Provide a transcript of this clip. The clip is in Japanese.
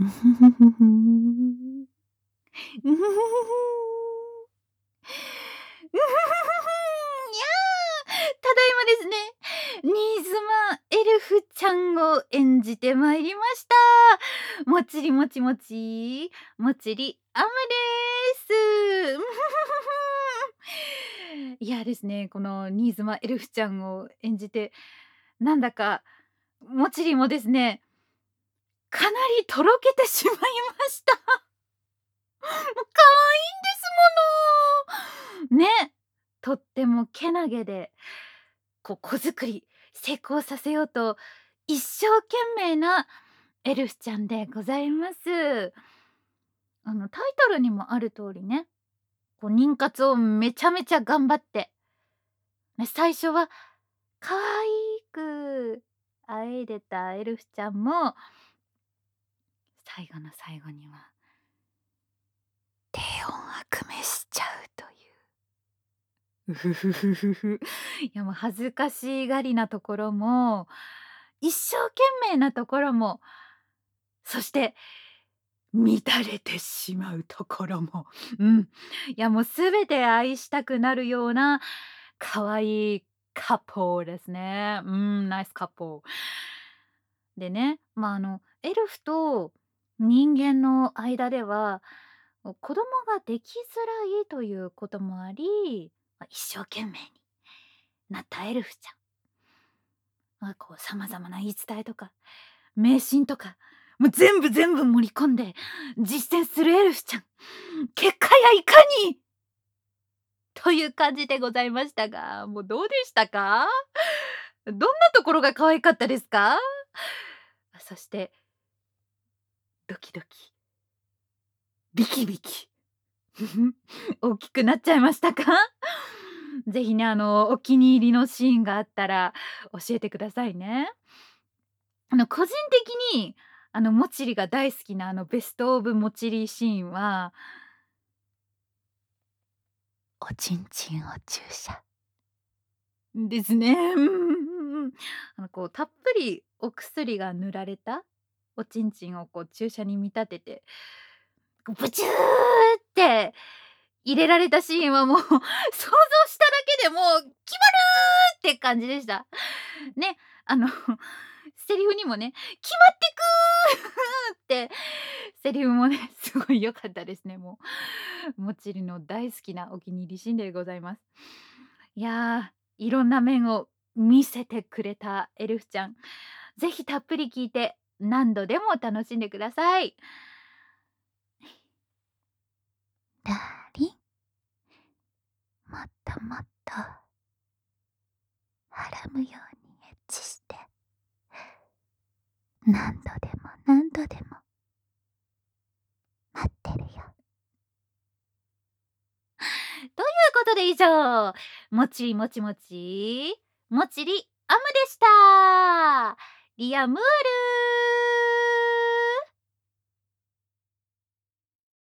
うふふふふん。うふふふふん。うふふふふん。いや、ただいまですね、新妻エルフちゃんを演じてまいりました。もちりもちもち、もちりあむです。うふふふふん。いやですね、この新妻エルフちゃんを演じて、なんだか、もちりもですね、かなりとろけてしまいました。もう可愛いんですもの。ね、とってもけなげで、子作り成功させようと一生懸命なエルフちゃんでございます。タイトルにもある通りね、妊活をめちゃめちゃ頑張って、ね、最初は可愛くあえいでたエルフちゃんも、最後の最後には低音悪名しちゃうという。うふふふふふ。いや、もう恥ずかしがりなところも、一生懸命なところも、そして乱れてしまうところも、うん。いや、もう全て愛したくなるような可愛いカップルですね。うん、ナイスカップル。でね、エルフと人間の間では、子供ができづらいということもあり、一生懸命になったエルフちゃん。様々な言い伝えとか、迷信とか、もう全部全部盛り込んで実践するエルフちゃん。結果やいかにという感じでございましたが、もうどうでしたか？どんなところが可愛かったですか？そして、ドキドキ、ビキビキ、大きくなっちゃいましたか？ぜひね、お気に入りのシーンがあったら教えてくださいね。個人的に、もちりが大好きな、ベストオブもちりシーンは、おちんちんを注射ですね。うんうんうん。たっぷりお薬が塗られたおちんちんを注射に見立てて、ブチューって入れられたシーンはもう想像しただけでもう決まるって感じでした。ね、あのセリフにもね、決まってくってセリフもね、すごい良かったですね、もう。もちりの大好きなお気に入りシーンでございます。いや、いろんな面を見せてくれたエルフちゃん。ぜひたっぷり聞いて、何度でも楽しんでください。ダーリン、もっともっと、はらむようにエッチして、何度でも何度でも、待ってるよ。ということで以上、もちりもちもち、もちりあむでした。リアムール。